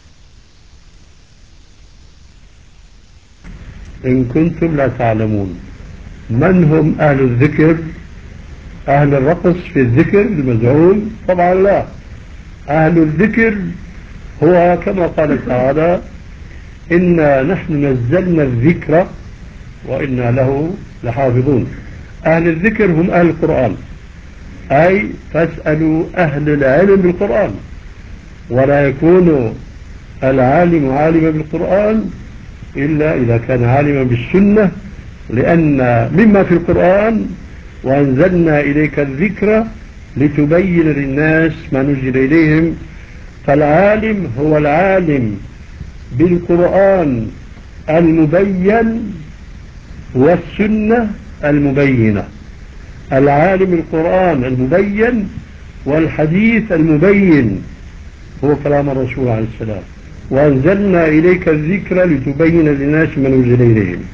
إن كنتم لا تعلمون. من هم أهل الذكر؟ أهل الرقص في الذكر المزعوم؟ طبعا لا. أهل الذكر هو كما قال تعالى: إنا نحن نزلنا الذكر وإنا له لحافظون. أهل الذكر هم أهل القرآن، أي فاسألوا أهل العلم بالقرآن، ولا يكون العالم عالما بالقرآن إلا إذا كان عالما بالسنة، لأن مما في القرآن: وأنزلنا إليك الذكر لتبين للناس ما نزل إليهم. فالعالم هو العالم بالقرآن المبين والسنة المبينة. العالم القرآن المبين والحديث المبين هو كلام الرسول عليه السلام: وأنزلنا إليك الذكر لتبين للناس ما نزل إليهم.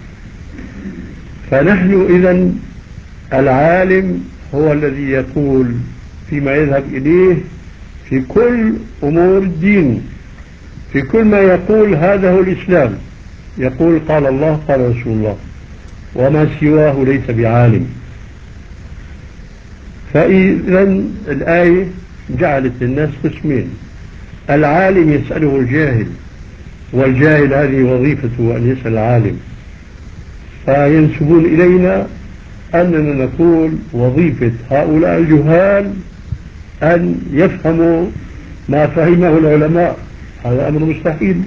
فنحن إذن العالم هو الذي يقول فيما يذهب إليه في كل أمور الدين، في كل ما يقول هذا هو الإسلام، يقول قال الله قال رسول الله، وما سواه ليس بعالم. فإذا الآية جعلت الناس قسمين: العالم يسأله الجاهل، والجاهل هذه وظيفته أن يسأل العالم. فينسبون إلينا أننا نقول وظيفة هؤلاء الجهال أن يفهموا ما فهمه العلماء. هذا أمر مستحيل.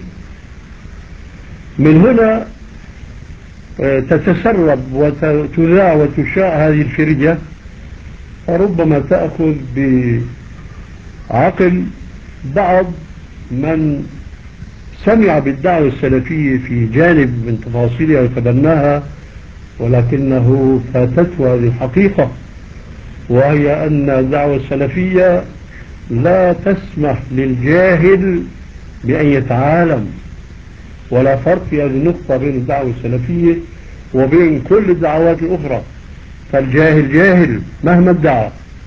من هنا تتسرب وتذاع وتشاع هذه الفرجة، فربما تأخذ بعقل بعض من سمع بالدعوة السلفية في جانب من تفاصيلها وتبناها، ولكنه فاتته هذه الحقيقة، وهي أن الدعوة السلفية لا تسمح للجاهل بأن يتعالم. ولا فرق في هذه النقطة بين الدعوة السلفية وبين كل الدعوات الأخرى، فالجاهل جاهل مهما ادعى.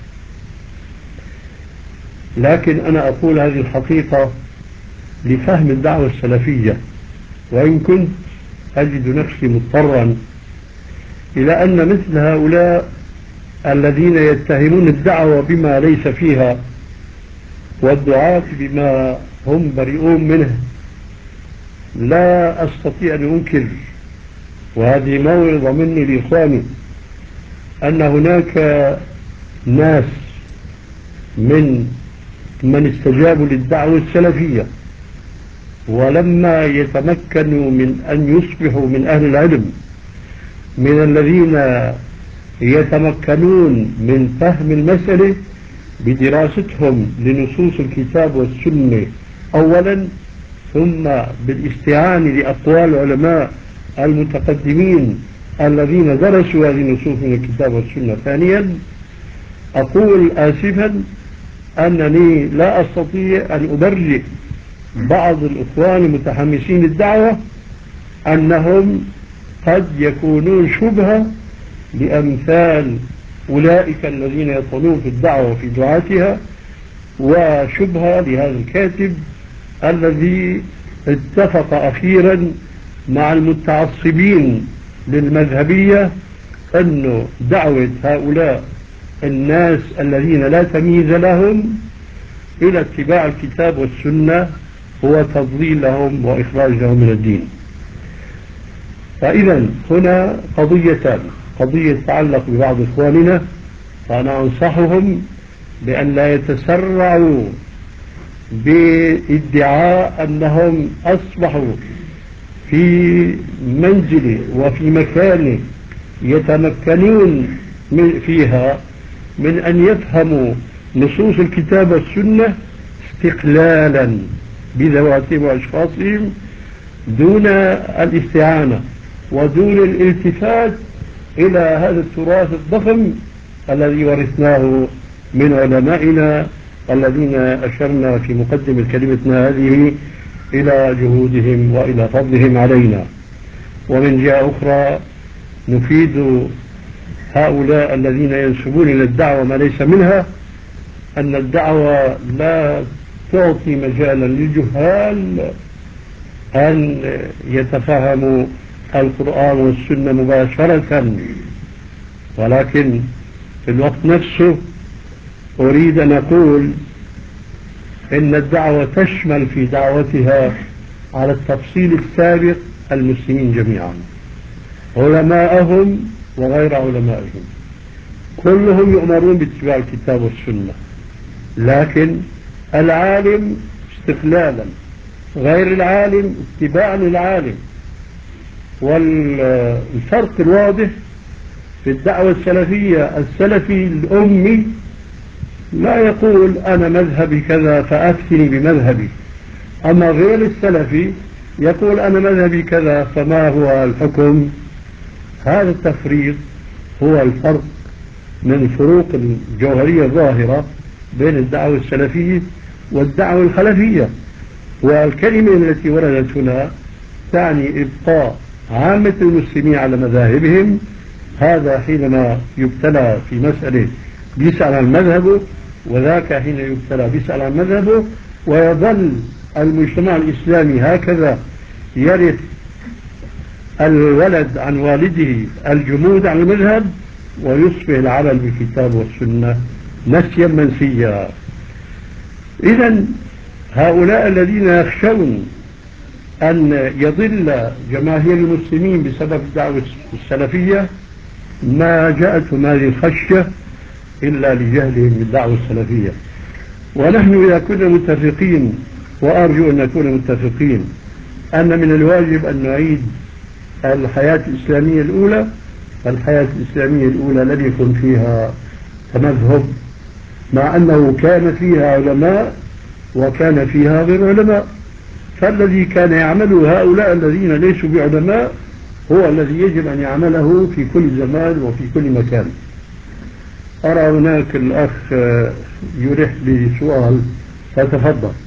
لكن أنا أقول هذه الحقيقة لفهم الدعوة السلفية، وإن كنت أجد نفسي مضطرا إلى أن مثل هؤلاء الذين يتهمون الدعوة بما ليس فيها والدعاة بما هم بريئون منه لا أستطيع أن أنكر، وهذه موعظة مني لإخواني، أن هناك ناس من من استجابوا للدعوة السلفية ولما يتمكنوا من أن يصبحوا من أهل العلم، من الذين يتمكنون من فهم المسألة بدراستهم لنصوص الكتاب والسنة أولا، ثم بالاستعانة لأقوال العلماء المتقدمين الذين درسوا هذه النصوص من الكتاب والسنة ثانيا. أقول آسفا أنني لا أستطيع أن أبرئ بعض الإخوان المتحمسين الدعوة أنهم قد يكونون شبهة لأمثال أولئك الذين يطلون في الدعوة وفي دعاتها، وشبهة لهذا الكاتب الذي اتفق أخيرا مع المتعصبين للمذهبية أن دعوة هؤلاء الناس الذين لا تمييز لهم إلى اتباع الكتاب والسنة هو تضليل لهم وإخراج لهم من الدين. فإذا هنا قضيتان: قضية تتعلق ببعض إخواننا، فأنا أنصحهم بأن لا يتسرعوا بادعاء أنهم أصبحوا في منزل وفي مكان يتمكنون من فيها من أن يفهموا نصوص الكتاب والسنة استقلالا بذواتهم وأشخاصهم دون الاستعانة ودون الالتفات إلى هذا التراث الضخم الذي ورثناه من علمائنا الذين أشرنا في مقدمة كلمتنا هذه إلى جهودهم وإلى فضلهم علينا. ومن جهة أخرى نفيد هؤلاء الذين ينسبون إلى الدعوة ما ليس منها أن الدعوة لا تعطي مجالا للجهال أن يتفهموا القرآن والسنة مباشرة، ولكن في الوقت نفسه أريد أن أقول إن الدعوة تشمل في دعوتها على التفصيل السابق المسلمين جميعا، علماءهم وغير علمائهم كلهم يؤمرون باتباع الكتاب والسنة، لكن العالم استقلالا، غير العالم اتباعا للعالم. والفرق الواضح في الدعوة السلفية: السلفي الأمي لا يقول أنا مذهبي كذا فأفتني بمذهبي، أما غير السلفي يقول أنا مذهبي كذا فما هو الحكم. هذا التفريق هو الفرق من الفروق الجوهرية الظاهرة بين الدعوة السلفية والدعوة الخلفية. والكلمة التي وردت هنا تعني إبقاء عامة المسلمين على مذاهبهم، هذا حينما يبتلى في مسألة بيسأل عن مذهبه، وذاك حين يبتلى بيسأل عن مذهبه، ويظل المجتمع الإسلامي هكذا يرث الولد عن والده الجمود عن المذهب، ويصبح العمل بالكتاب والسنة نسيا منسيا. إذن هؤلاء الذين يخشون أن يضل جماهير المسلمين بسبب الدعوة السلفية ما جاءتهم هذه الخشية إلا لجهلهم بالدعوة السلفية. ونحن إذا كنا متفقين، وأرجو أن نكون متفقين، أن من الواجب أن نعيد الحياة الإسلامية الأولى، الحياة الإسلامية الأولى لم يكن فيها تمذهب، مع أنه كان فيها علماء وكان فيها غير علماء، فالذي كان يعمله هؤلاء الذين ليسوا بعلماء هو الذي يجب أن يعمله في كل زمان وفي كل مكان. أرى هناك الأخ يلح بسؤال، فتفضل.